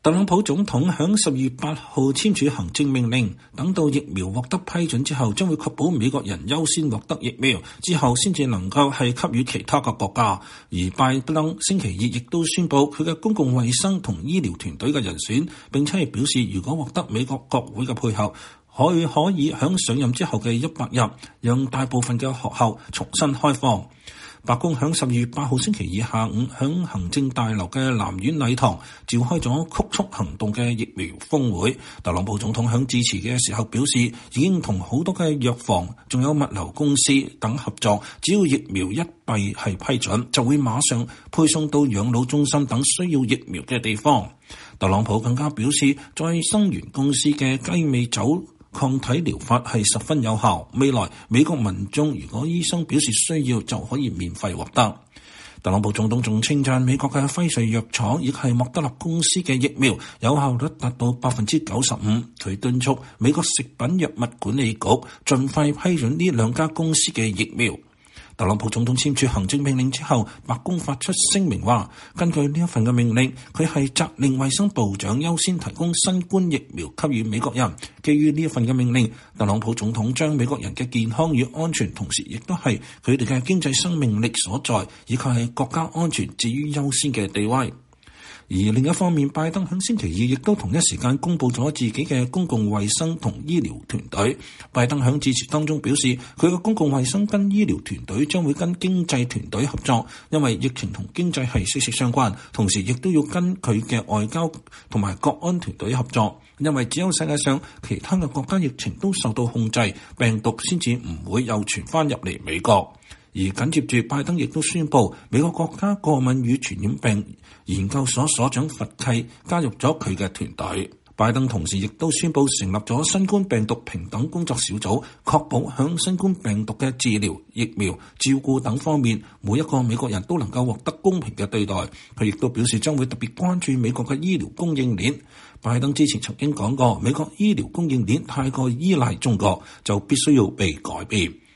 特朗普總統響12月8號簽署行政命令，等到疫苗獲得批准之後，將會確保美國人優先獲得疫苗，之後先至能夠係給予其他嘅國家。而拜登星期二亦都宣布佢嘅公共衛生同醫療團隊嘅人選，並且係表示如果獲得美國國會嘅配合，可以響上任之後嘅100日，讓大部分嘅學校重新開放。白宮響12月8號星期二下午響行政大樓嘅南院禮堂召開咗曲速行動嘅疫苗峰會。特朗普總統響致辭嘅時候表示，已經同好多嘅藥房仲有物流公司等合作，只要疫苗一幣係批准，就會馬上配送到養老中心等需要疫苗嘅地方。特朗普更加表示，再生元公司嘅雞尾酒抗體療法係十分有效，未來美國民眾如果醫生表示需要，就可以免費獲得。特朗普總統仲稱讚美國嘅輝瑞藥廠亦係莫德納公司嘅疫苗有效率達到 95%， 佢敦促美國食品藥物管理局盡快批准呢兩家公司嘅疫苗。特朗普總統簽署行政命令之後，白宮發出聲明話，根據呢一份嘅命令，佢係責令衛生部長優先提供新冠疫苗給予美國人。基於呢一份嘅命令，特朗普總統將美國人嘅健康與安全，同時亦都係佢哋嘅經濟生命力所在，以及係國家安全置於優先嘅地位。而另一方面，拜登喺星期二亦都同一時間公布咗自己嘅公共衛生同醫療團隊。拜登喺致辭當中表示，佢嘅公共衛生跟醫療團隊將會跟經濟團隊合作，因為疫情同經濟係息息相關，同時亦都要跟佢嘅外交同埋國安團隊合作，因為只有世界上其他嘅國家疫情都受到控制，病毒先至唔會又傳翻入嚟美國。而緊接住，拜登亦都宣布，美國國家過敏與傳染病研究所所長佛契加入咗佢嘅團隊。拜登同時亦都宣布成立咗新冠病毒平等工作小組，確保響新冠病毒嘅治療、疫苗、照顧等方面，每一個美國人都能夠獲得公平嘅對待。佢亦都表示將會特別關注美國嘅醫療供應鏈。拜登之前曾經講過，美國醫療供應鏈太過依賴中國，就必須要被改變。